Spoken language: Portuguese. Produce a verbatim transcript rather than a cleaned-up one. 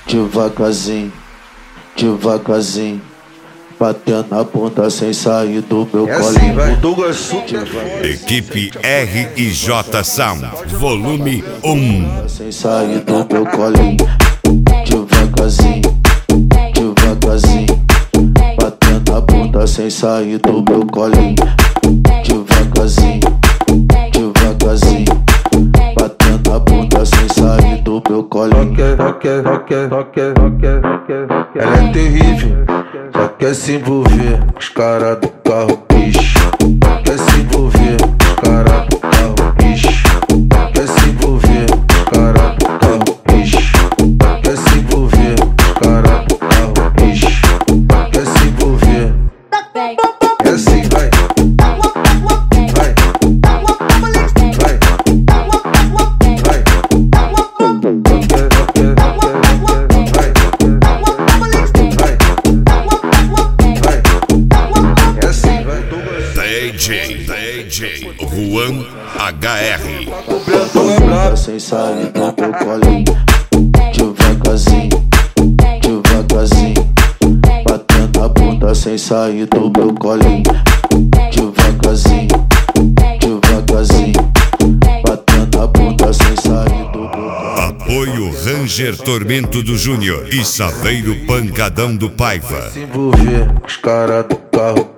devagarzinho, devagarzinho, batendo a bunda sem sair do meu é colinho. Assim, vai. O Douglas Super Equipe R e J Sound, volume um. Sem sair do meu colinho, devagarzinho, devagarzinho, batendo a bunda sem sair do meu colinho, devagarzinho, devagarzinho, batendo a bunda sem sair do meu colinho. Rocker, rocker, rocker, rocker, rocker, rocker. Ela é terrível, só quer se envolver com os caras do carro bicho. Quer se envolver com os caras do carro bicho. Quer se envolver com os caras do carro bicho. Quer se envolver com os caras do carro bicho. Quer se envolver. É assim, vai. Vai. Vai. Vai. D J, D J Juan H R. Sem sair do meu colinho, devagarzinho, devagarzinho, batendo a bunda sem sair do meu colinho, devagarzinho, devagarzinho, batendo a bunda sem sair do meu colinho. Apoio Ranger Tormento do Júnior e Saveiro Pancadão do Paiva. Se envolver com os caras do carro